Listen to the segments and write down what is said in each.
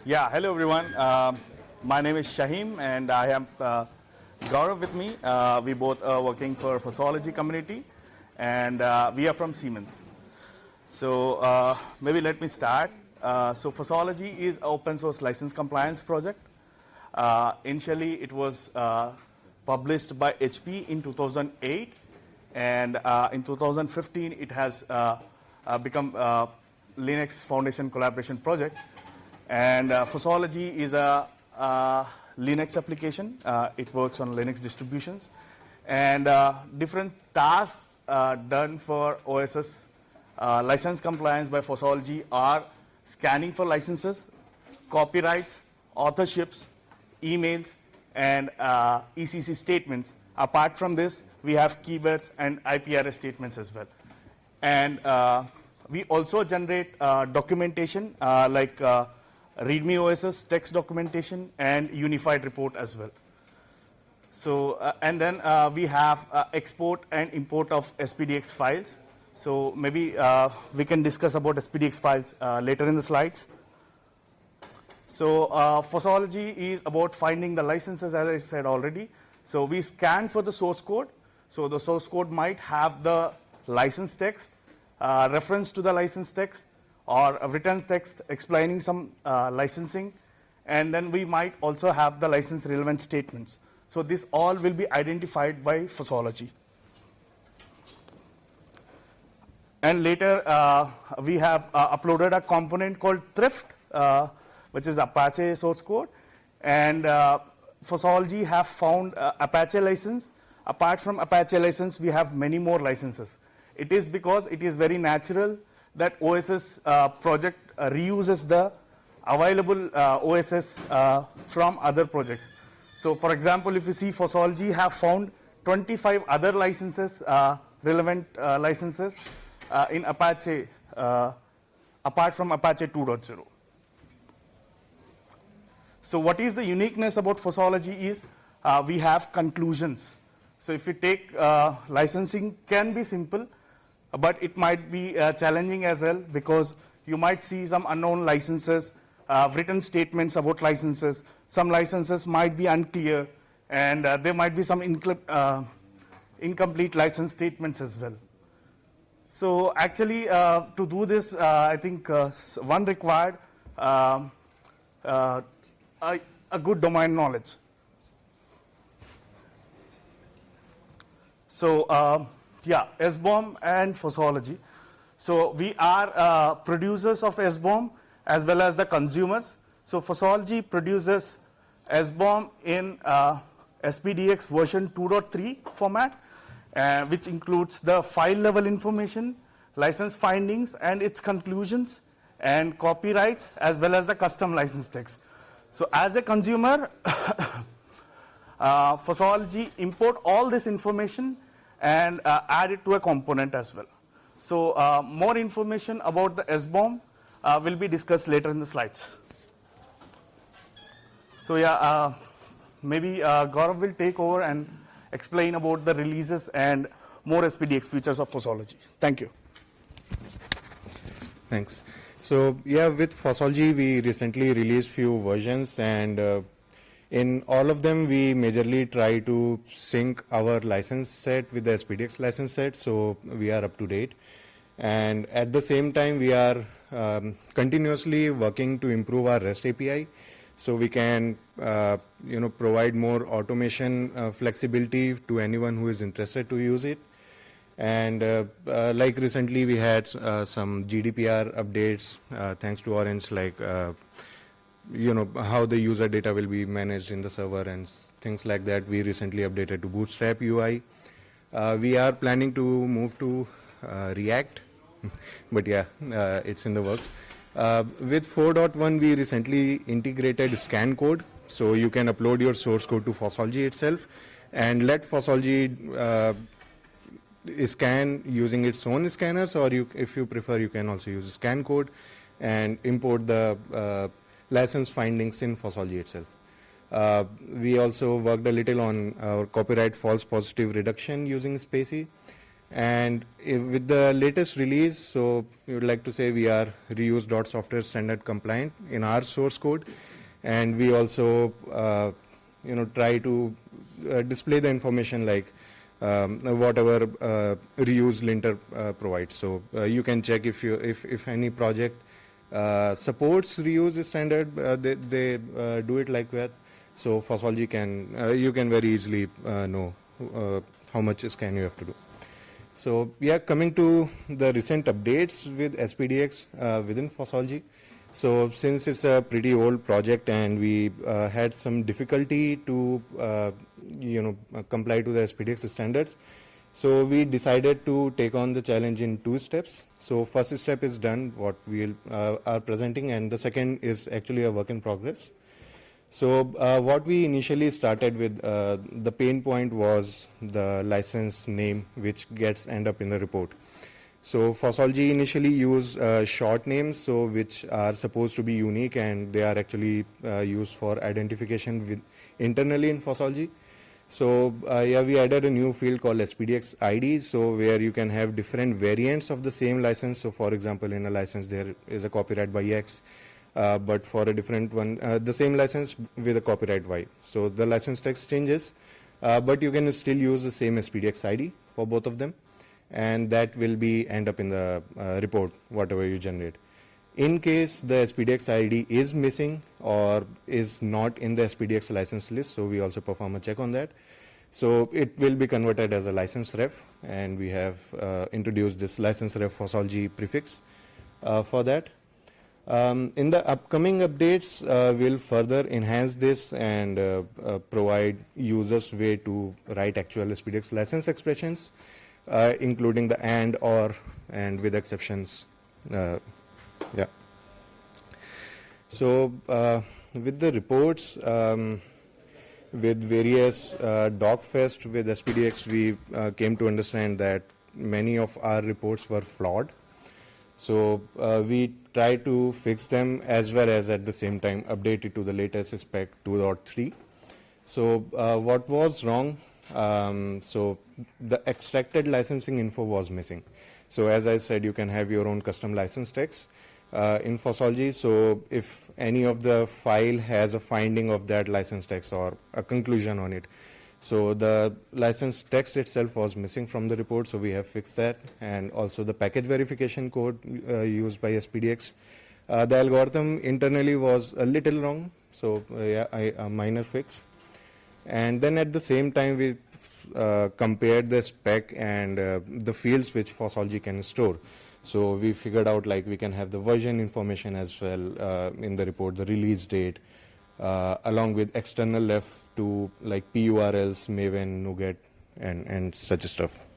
Yeah, hello everyone. My name is Shahim and I have Gaurav with me. We both are working for Fossology community and we are from Siemens. So maybe let me start. So Fossology is an open source license compliance project. Initially it was published by HP in 2008 and in 2015 it has become Linux Foundation collaboration project. And Fossology is a Linux application. It works on Linux distributions. And different tasks done for OSS license compliance by Fossology are scanning for licenses, copyrights, authorships, emails, and ECC statements. Apart from this, we have keywords and IPRS statements as well. And we also generate documentation like README OSS, text documentation, and unified report as well. So, and then we have export and import of SPDX files. So maybe we can discuss about SPDX files later in the slides. So Fossology is about finding the licenses, as I said already. So we scan for the source code. So the source code might have the license text, reference to the license text, or a written text explaining some licensing, and then we might also have the license relevant statements. So this all will be identified by Fossology. And later we have uploaded a component called Thrift, which is Apache source code, and Fossology have found Apache license. Apart from Apache license, we have many more licenses. It is because it is very natural that OSS project reuses the available OSS from other projects. So for example, if you see, Fossology have found 25 other licenses, relevant licenses in Apache, apart from Apache 2.0. So what is the uniqueness about Fossology is we have conclusions. So if you take licensing can be simple, but it might be challenging as well, because you might see some unknown licenses, written statements about licenses. Some licenses might be unclear, and there might be some incomplete license statements as well. So actually, to do this, I think one required a good domain knowledge. So yeah, SBOM and Fossology. So we are producers of SBOM as well as the consumers. So Fossology produces SBOM in SPDX version 2.3 format, which includes the file level information, license findings and its conclusions, and copyrights, as well as the custom license text. So as a consumer, Fossology import all this information and add it to a component as well. So more information about the SBOM will be discussed later in the slides. So yeah, maybe Gaurav will take over and explain about the releases and more SPDX features of Fossology. Thank you. Thanks. So yeah, with Fossology we recently released few versions, and in all of them we majorly try to sync our license set with the SPDX license set, so we are up to date. And at the same time we are continuously working to improve our REST API, so we can provide more automation flexibility to anyone who is interested to use it. And like recently we had some GDPR updates thanks to Orange, like how the user data will be managed in the server and things like that. We recently updated to Bootstrap UI. We are planning to move to React, but yeah, it's in the works. With 4.1 we recently integrated scan code, so you can upload your source code to Fossology itself and let Fossology scan using its own scanners, or if you prefer, you can also use scan code and import the license findings in Fossology itself. We also worked a little on our copyright false positive reduction using Spacy, And with the latest release, so we would like to say we are reuse.software standard compliant in our source code, and we also try to display the information like whatever reuse linter provides. So you can check if any project supports reuse standard, they do it like that. So Fossology you can very easily know how much scan you have to do. So yeah, coming to the recent updates with SPDX within Fossology. So since it's a pretty old project and we had some difficulty to comply to the SPDX standards, so we decided to take on the challenge in 2 steps. So first step is done, what we are presenting, and the second is actually a work in progress. So what we initially started with, the pain point was the license name, which end up in the report. So Fossology initially use short names, so which are supposed to be unique, and they are actually used for identification internally in Fossology. So we added a new field called SPDX ID, so where you can have different variants of the same license. So for example, in a license there is a copyright by X, but for a different one, the same license with a copyright Y. So the license text changes, but you can still use the same SPDX ID for both of them, and that will end up in the report, whatever you generate. In case the SPDX ID is missing or is not in the SPDX license list, so we also perform a check on that. So it will be converted as a license ref, and we have introduced this license ref Fossology prefix for that. In the upcoming updates, we'll further enhance this and provide users way to write actual SPDX license expressions, including the and, or, and with exceptions. So with the reports, with various DocFest with SPDX, we came to understand that many of our reports were flawed. So we try to fix them as well as at the same time update it to the latest spec 2.3. So what was wrong? So the extracted licensing info was missing. So as I said, you can have your own custom license text in Fossology. So if any of the file has a finding of that license text or a conclusion on it, so the license text itself was missing from the report, so we have fixed that. And also the package verification code used by SPDX. The algorithm internally was a little wrong, so a minor fix. And then at the same time, we compared the spec and the fields which Fossology can store. So we figured out like we can have the version information as well in the report, the release date, along with external ref to like PURLs, Maven, NuGet, and such stuff.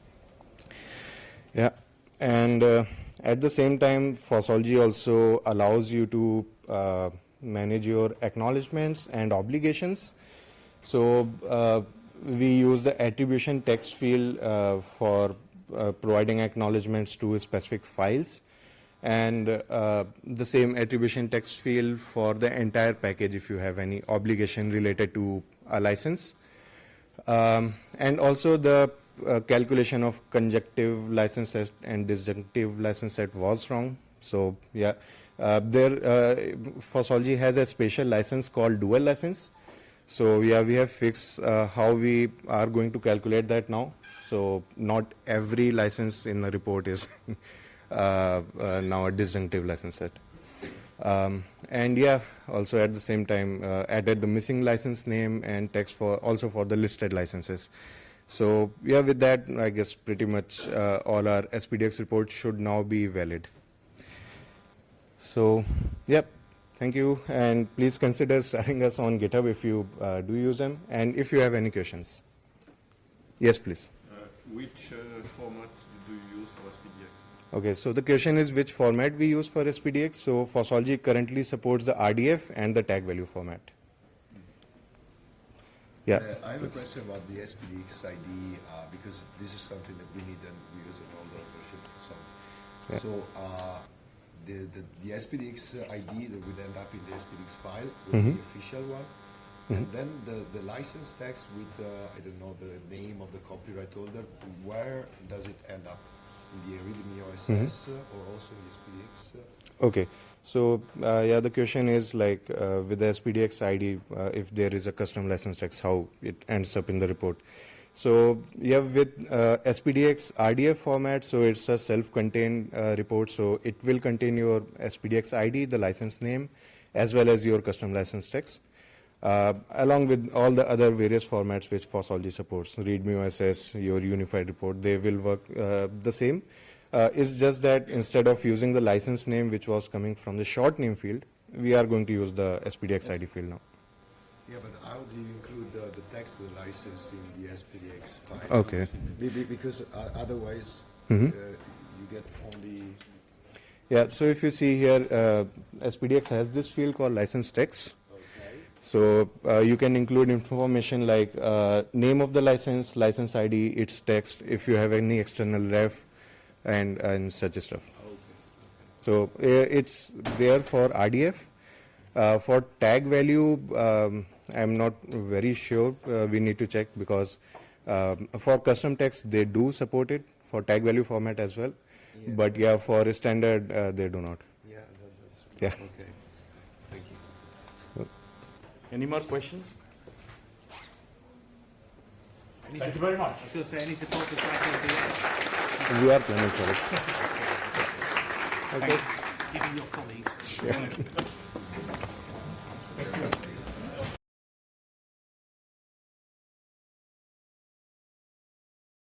Yeah, and at the same time, Fossology also allows you to manage your acknowledgements and obligations. So we use the attribution text field for providing acknowledgements to specific files, and the same attribution text field for the entire package if you have any obligation related to a license. And also the calculation of conjunctive license set and disjunctive license set was wrong. So yeah, Fossology has a special license called dual license. So yeah, we have fixed how we are going to calculate that now. So not every license in the report is now a disjunctive license set. And yeah, also at the same time added the missing license name and text for the listed licenses. So yeah, with that, I guess pretty much all our SPDX reports should now be valid. So yep, thank you, and please consider starting us on GitHub if you do use them, and if you have any questions. Yes, please. Which format do you use for SPDX? Okay, so the question is which format we use for SPDX. So Fossology currently supports the RDF and the tag value format. Yeah. I have a question about the SPDX ID because this is something that we need and we use in all the version. So the SPDX ID that would end up in the SPDX file will be the official one. And then the license text with, I don't know, the name of the copyright holder, where does it end up? In the README OSS or also in the SPDX? Okay, so yeah, the question is like with the SPDX ID, if there is a custom license text, how it ends up in the report. So yeah, with SPDX RDF format, so it's a self-contained report, so it will contain your SPDX ID, the license name, as well as your custom license text. Along with all the other various formats which Fossology supports, README OSS, your unified report, they will work the same. It's just that instead of using the license name which was coming from the short name field, we are going to use the SPDX ID field now. Yeah, but how do you include the text of the license in the SPDX file? Okay. Because otherwise you get only... Yeah, so if you see here, SPDX has this field called license text. So you can include information like name of the license, license ID, its text, if you have any external ref, and such stuff. So it's there for RDF. For tag value, I'm not very sure. We need to check because for custom text, they do support it for tag value format as well. Yeah. But yeah, for standard, they do not. Yeah, that's... Yeah. Okay. Thank you. Any more questions? Thank you very much. I was going to say, any support for CycleDX? We are planning for it. Okay. Giving your colleagues. Yeah.